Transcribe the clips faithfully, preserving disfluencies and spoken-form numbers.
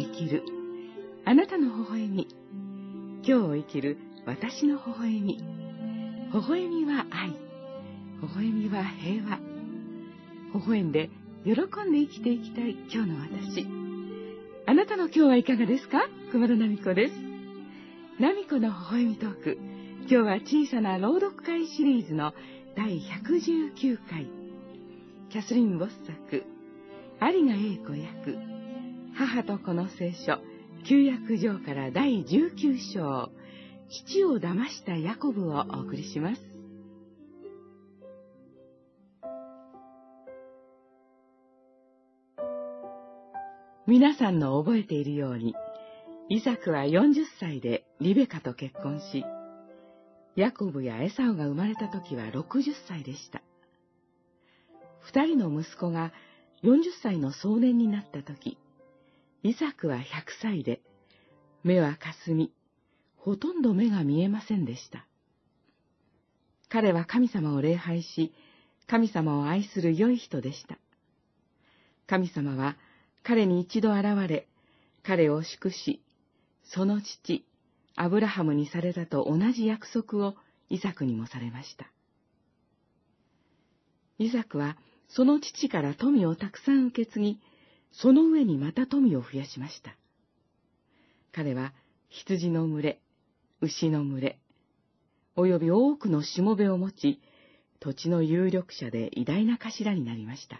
生きるあなたの微笑み、今日を生きる私の微笑み。微笑みは愛、微笑みは平和。微笑んで喜んで生きていきたい今日の私。あなたの今日はいかがですか？熊田奈美子です。奈美子の微笑みトーク。今日は小さな朗読会シリーズのだいひゃくじゅうきゅうかい。キャスリン・ボス作、有賀英子役、母と子の聖書、旧約上からだいじゅうきゅうしょう、父を騙したヤコブをお送りします。皆さんの覚えているように、イサクはよんじゅっさいでリベカと結婚し、ヤコブやエサウが生まれた時はろくじゅっさいでした。二人の息子がよんじゅっさいの壮年になった時、イサクはひゃくさいで、目はかすみ、ほとんど目が見えませんでした。彼は神様を礼拝し、神様を愛する良い人でした。神様は彼に一度現れ、彼を祝し、その父、アブラハムにされたと同じ約束をイサクにもされました。イサクはその父から富をたくさん受け継ぎ、その上にまた富を増やしました。彼は羊の群れ、牛の群れ、および多くのしもべを持ち、土地の有力者で偉大な頭になりました。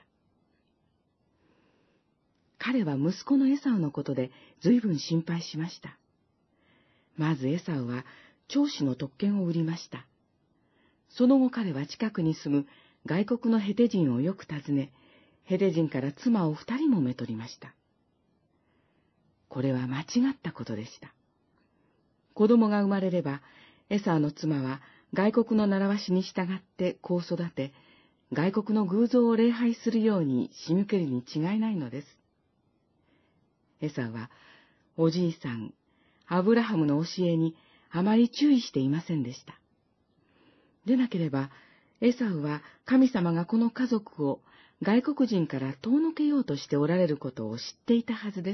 彼は息子のエサウのことで随分心配しました。まずエサウは長子の特権を売りました。その後彼は近くに住む外国のヘテ人をよく訪ね、ヘテ人から妻を二人もめとりました。これは間違ったことでした。子供が生まれれば、エサウの妻は外国の習わしに従って子を育て、外国の偶像を礼拝するように仕向けるに違いないのです。エサウは、おじいさん、アブラハムの教えにあまり注意していませんでした。でなければ、エサウは神様がこの家族を外国人から遠のけようとしておられることを知っていたはずです。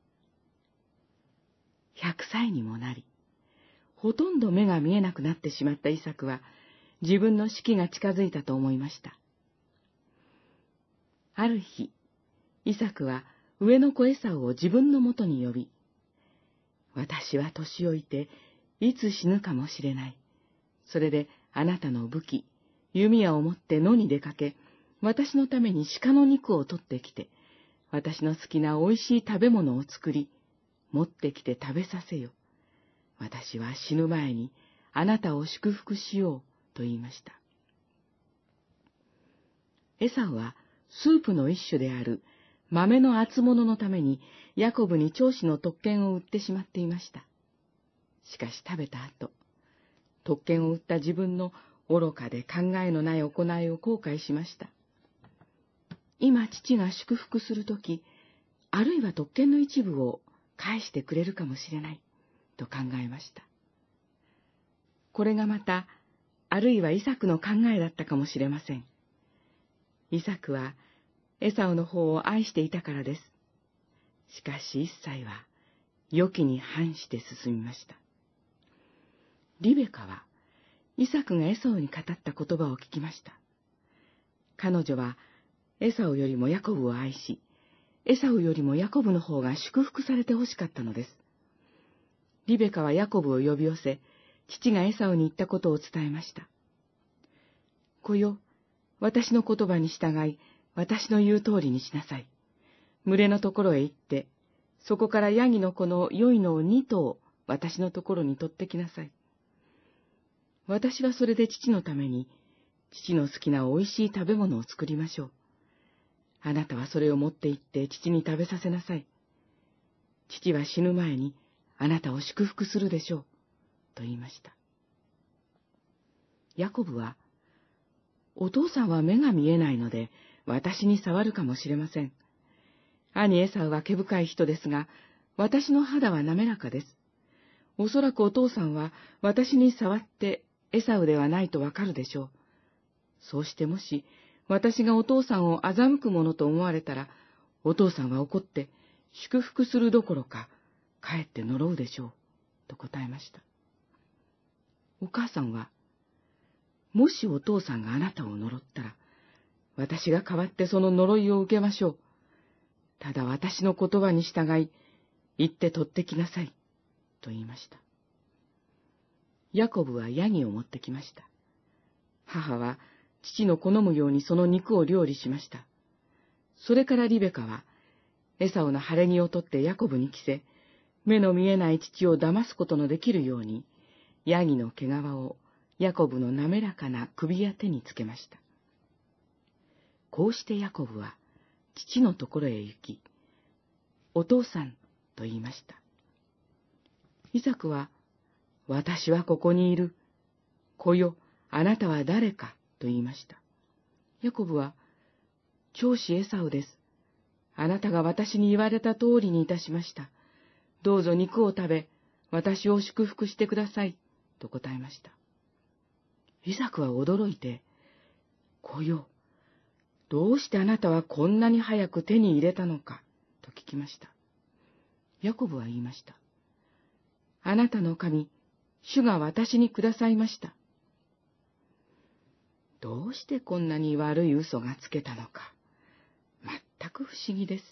百歳にもなり、ほとんど目が見えなくなってしまったイサクは、自分の死期が近づいたと思いました。ある日、イサクは上の子エサウを自分のもとに呼び、私は年老いて、いつ死ぬかもしれない。それであなたの武器、弓矢を持って野に出かけ、私のために鹿の肉を取ってきて、私の好きなおいしい食べ物を作り、持ってきて食べさせよ。私は死ぬ前にあなたを祝福しようと言いました。エサウはスープの一種である豆の厚物のためにヤコブに長子の特権を売ってしまっていました。しかし食べた後、特権を売った自分の愚かで考えのない行いを後悔しました。今父が祝福するとき、あるいは特権の一部を返してくれるかもしれないと考えました。これがまた、あるいはイサクの考えだったかもしれません。イサクはエサウの方を愛していたからです。しかし一切は良きに反して進みました。リベカはイサクがエサウに語った言葉を聞きました。彼女はエサウよりもヤコブを愛し、エサウよりもヤコブの方が祝福されてほしかったのです。リベカはヤコブを呼び寄せ、父がエサウに言ったことを伝えました。子よ、私の言葉に従い、私の言う通りにしなさい。群れのところへ行って、そこからヤギの子の良いのを二頭、私のところに取ってきなさい。私はそれで父のために、父の好きなおいしい食べ物を作りましょう。あなたはそれを持って行って父に食べさせなさい。父は死ぬ前にあなたを祝福するでしょう。と言いました。ヤコブは、お父さんは目が見えないので私に触るかもしれません。兄エサウは毛深い人ですが、私の肌は滑らかです。おそらくお父さんは私に触ってエサウではないとわかるでしょう。そうしてもし、私がお父さんを欺くものと思われたら、お父さんは怒って、 祝福するどころか、かえって呪うでしょう、と答えました。お母さんは、もしお父さんがあなたを呪ったら、私が代わってその呪いを受けましょう。ただ私の言葉に従い、行って取ってきなさい、と言いました。ヤコブはヤギを持ってきました。母は父の好むようにその肉を料理しました。それからリベカは、エサウの晴れ着を取ってヤコブに着せ、目の見えない父を騙すことのできるように、ヤギの毛皮をヤコブの滑らかな首や手につけました。こうしてヤコブは父のところへ行き、お父さんと言いました。イサクは、私はここにいる。子よ、あなたは誰かと言いました。ヤコブは、長子エサウです。あなたが私に言われた通りにいたしました。どうぞ肉を食べ、私を祝福してください、と答えました。イサクは驚いて、子よ、どうしてあなたはこんなに早く手に入れたのか、と聞きました。ヤコブは言いました。あなたの神、主が私にくださいました。どうしてこんなに悪い嘘がつけたのか、全く不思議です。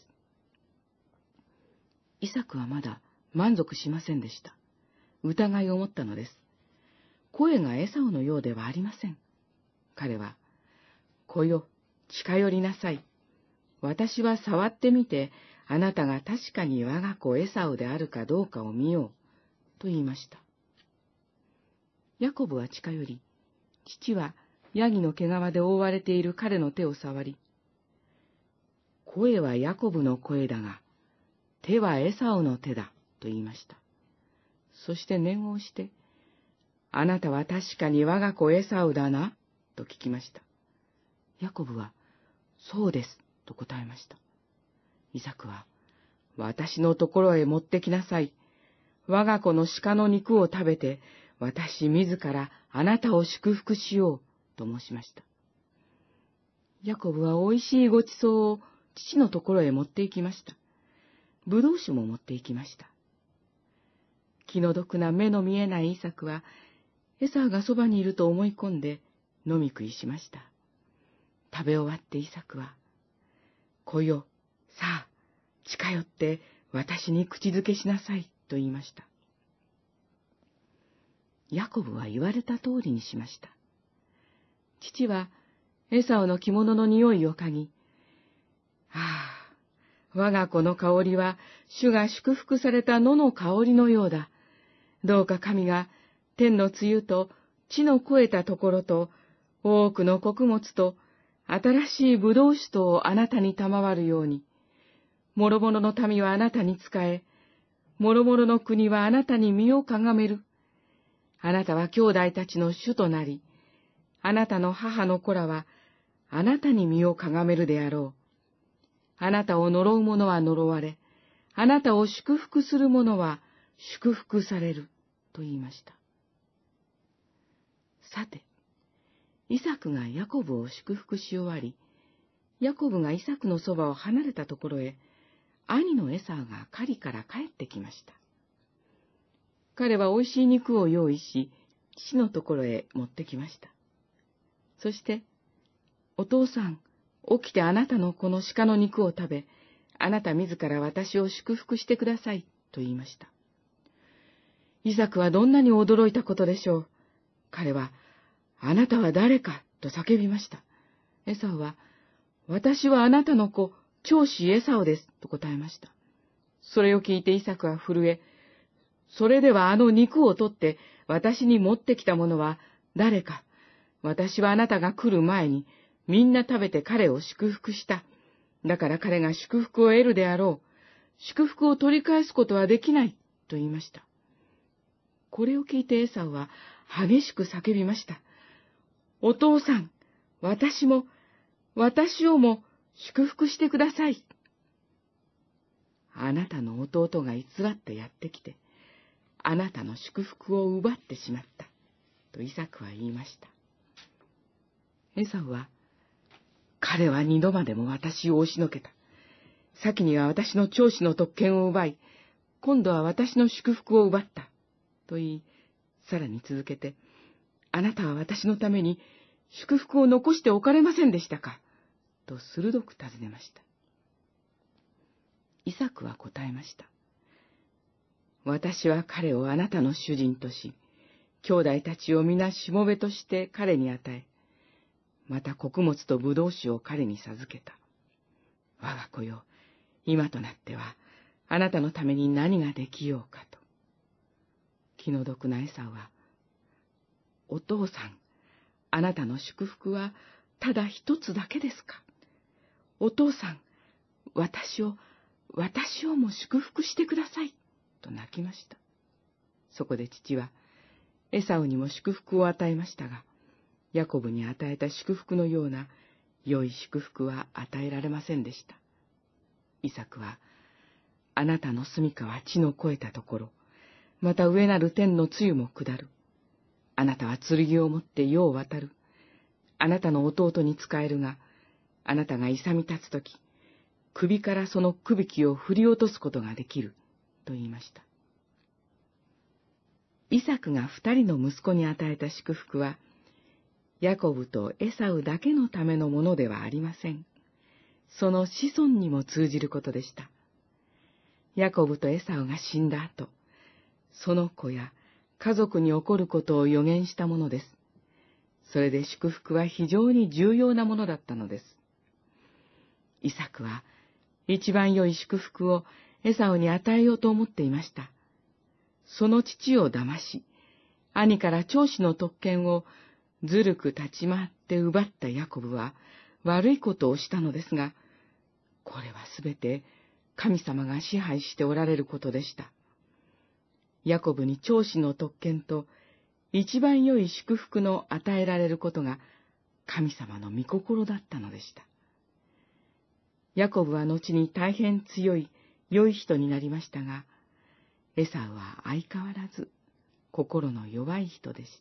イサクはまだ満足しませんでした。疑いを持ったのです。声がエサウのようではありません。彼は、子よ、近寄りなさい。私は触ってみて、あなたが確かに我が子エサウであるかどうかを見よう、と言いました。ヤコブは近寄り、父はヤギの毛皮で覆われている彼の手を触り、声はヤコブの声だが、手はエサウの手だ、と言いました。そして念をして、あなたは確かに我が子エサウだな、と聞きました。ヤコブは、そうです、と答えました。イサクは、私のところへ持ってきなさい。我が子の鹿の肉を食べて、私自らあなたを祝福しよう、と申しました。ヤコブはおいしいごちそうを父のところへ持って行きました。ぶどう酒も持って行きました。気の毒な目の見えないイサクは、エサウがそばにいると思い込んで飲み食いしました。食べ終わってイサクは、子よ、さあ、近寄って私に口づけしなさい、と言いました。ヤコブは言われた通りにしました。父はエサウの着物の匂いを嗅ぎ、ああ、我が子の香りは主が祝福された野の香りのようだ。どうか神が天の露と地の肥えたところと多くの穀物と新しいぶどう酒とをあなたに賜るように、諸々の民はあなたに仕え、諸々の国はあなたに身をかがめる。あなたは兄弟たちの主となり、あなたの母の子らはあなたに身をかがめるであろう。あなたを呪う者は呪われ、あなたを祝福する者は祝福される、と言いました。さて、イサクがヤコブを祝福し終わり、ヤコブがイサクのそばを離れたところへ、兄のエサウが狩りから帰ってきました。彼はおいしい肉を用意し、父のところへ持ってきました。そして、お父さん、起きてあなたのこの鹿の肉を食べ、あなた自ら私を祝福してください、と言いました。イサクはどんなに驚いたことでしょう。彼は、あなたは誰か、と叫びました。エサウは、私はあなたの子、長子エサウです、と答えました。それを聞いてイサクは震え、それではあの肉を取って私に持ってきたものは誰か。私はあなたが来る前にみんな食べて彼を祝福した。だから彼が祝福を得るであろう。祝福を取り返すことはできない、と言いました。これを聞いてエサウは激しく叫びました。お父さん、私も、私をも祝福してください。あなたの弟が偽ってやってきて、あなたの祝福を奪ってしまった、とイサクは言いました。エサウは、彼は二度までも私を押しのけた。 先には私の長子の特権を奪い、今度は私の祝福を奪った。と言い、さらに続けて、あなたは私のために祝福を残しておかれませんでしたかと鋭く尋ねました。イサクは答えました。私は彼をあなたの主人とし、兄弟たちを皆しもべとして彼に与え、また穀物と葡萄酒を彼に授けた。我が子よ、今となっては、あなたのために何ができようかと。気の毒なエサウは、お父さん、あなたの祝福はただ一つだけですか。お父さん、私を、私をも祝福してください、と泣きました。そこで父は、エサウにも祝福を与えましたが、ヤコブに与えた祝福のような良い祝福は与えられませんでした。イサクは、あなたの住処は地の越えたところ、また上なる天の露も下る。あなたは剣を持って世を渡る。あなたの弟に仕えるが、あなたが勇み立つとき、首からそのくびきを振り落とすことができる、と言いました。イサクが二人の息子に与えた祝福は、ヤコブとエサウだけのためのものではありません。その子孫にも通じることでした。ヤコブとエサウが死んだ後、その子や家族に起こることを予言したものです。それで祝福は非常に重要なものだったのです。イサクは一番良い祝福をエサウに与えようと思っていました。その父を騙し、兄から長子の特権をずるく立ち回って奪ったヤコブは悪いことをしたのですが、これはすべて神様が支配しておられることでした。ヤコブに長子の特権と一番良い祝福の与えられることが神様の御心だったのでした。ヤコブは後に大変強い良い人になりましたが、エサウは相変わらず心の弱い人でした。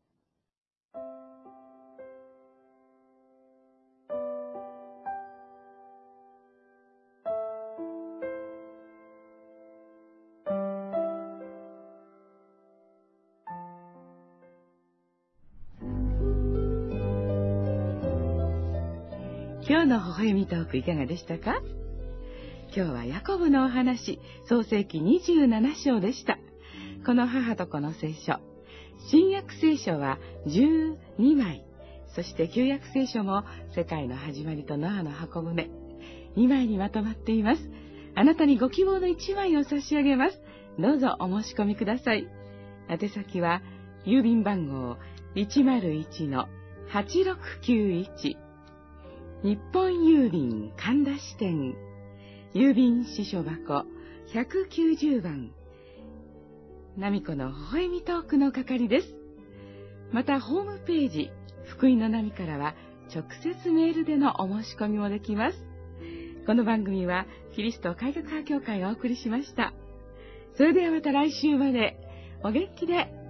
今日の微笑みトークいかがでしたか？今日はヤコブのお話、創世記にじゅうなな章でした。この母と子の聖書、新約聖書はじゅうにまい、そして旧約聖書も世界の始まりとノアの箱舟、にまいにまとまっています。あなたにご希望のいちまいを差し上げます。どうぞお申し込みください。宛先は郵便番号 いちまるいちのはちろくきゅういち、日本郵便神田支店、郵便支所箱ひゃくきゅうじゅうばん、ナミコの微笑みトークの係です。またホームページ、福音の波からは直接メールでのお申し込みもできます。この番組はキリスト改革派協会がお送りしました。それではまた来週までお元気で